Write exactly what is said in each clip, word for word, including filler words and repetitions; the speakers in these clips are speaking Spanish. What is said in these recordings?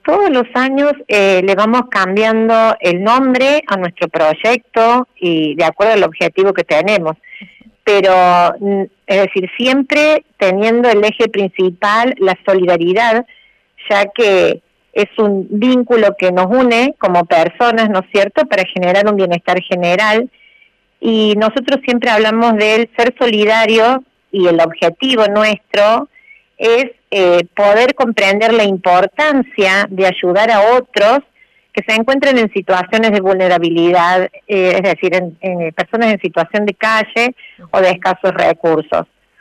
Todos los años eh, le vamos cambiando el nombre a nuestro proyecto y de acuerdo al objetivo que tenemos, pero es decir, siempre teniendo el eje principal la solidaridad, ya que es un vínculo que nos une como personas, ¿no es cierto?, para generar un bienestar general, y nosotros siempre hablamos del ser solidario y el objetivo nuestro es eh, poder comprender la importancia de ayudar a otros que se encuentren en situaciones de vulnerabilidad, eh, es decir, en, en personas en situación de calle o de escasos recursos.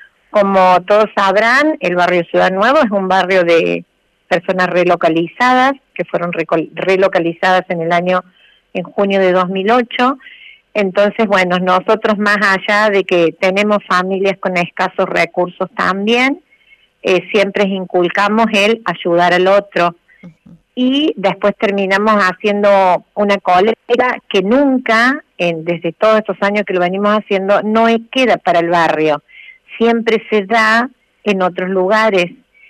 Como todos sabrán, el barrio Ciudad Nuevo es un barrio de personas relocalizadas, que fueron relocalizadas en el año, en junio de dos mil ocho. Entonces, bueno, nosotros más allá de que tenemos familias con escasos recursos también, eh, siempre inculcamos el ayudar al otro. Uh-huh. Y después terminamos haciendo una colecta que nunca, en, desde todos estos años que lo venimos haciendo, no queda para el barrio. Siempre se da en otros lugares.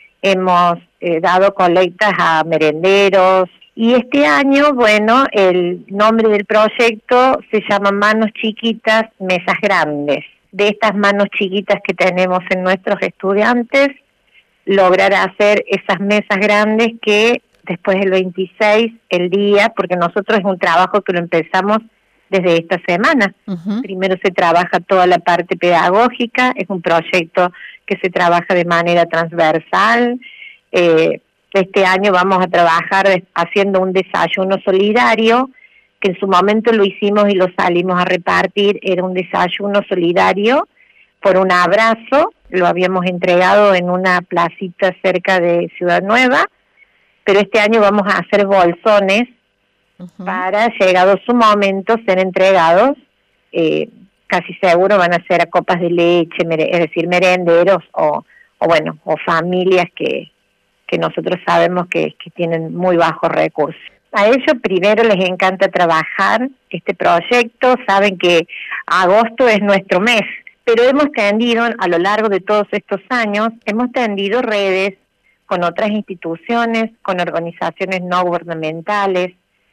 Hemos eh, dado colectas a merenderos, y este año, bueno, el nombre del proyecto se llama Manos Chiquitas, Mesas Grandes. De estas manos chiquitas que tenemos en nuestros estudiantes, lograr hacer esas mesas grandes que después del veintiséis, el día, porque nosotros es un trabajo que lo empezamos desde esta semana. Uh-huh. Primero se trabaja toda la parte pedagógica, es un proyecto que se trabaja de manera transversal. Eh, este año vamos a trabajar haciendo un desayuno solidario, que en su momento lo hicimos y lo salimos a repartir. Era un desayuno solidario por un abrazo, lo habíamos entregado en una placita cerca de Ciudad Nueva, pero este año vamos a hacer bolsones uh-huh. para, llegado su momento, ser entregados. Eh, casi seguro van a ser a copas de leche, es decir, merenderos o, o bueno, o familias que, que nosotros sabemos que, que tienen muy bajos recursos. A ellos primero les encanta trabajar este proyecto, saben que agosto es nuestro mes, pero hemos tendido, a lo largo de todos estos años, hemos tendido redes con otras instituciones, con organizaciones no gubernamentales,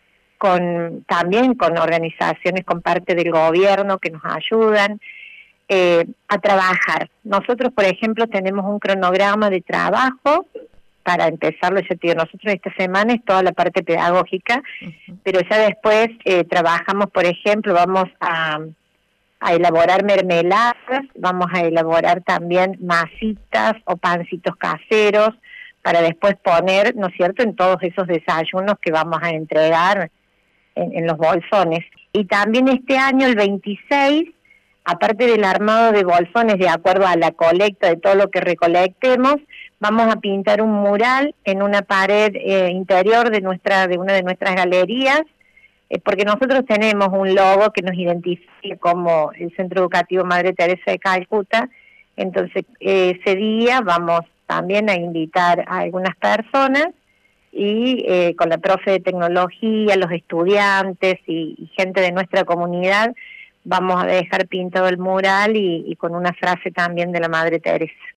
con también con organizaciones con parte del gobierno que nos ayudan eh, a trabajar. Nosotros, por ejemplo, tenemos un cronograma de trabajo. Para empezarlo, ya te digo, nosotros esta semana es toda la parte pedagógica, uh-huh. pero ya después eh, trabajamos, por ejemplo, vamos a, a elaborar mermeladas, vamos a elaborar también masitas o pancitos caseros, para después poner, ¿no es cierto?, en todos esos desayunos que vamos a entregar en, en los bolsones. Y también este año, el veintiséis, aparte del armado de bolsones, de acuerdo a la colecta de todo lo que recolectemos, vamos a pintar un mural en una pared eh, interior de nuestra de una de nuestras galerías, eh, porque nosotros tenemos un logo que nos identifica como el Centro Educativo Madre Teresa de Calcuta. Entonces, eh, ese día vamos también a invitar a algunas personas y eh, con la profe de tecnología, los estudiantes y, y gente de nuestra comunidad, vamos a dejar pintado el mural y, y con una frase también de la Madre Teresa.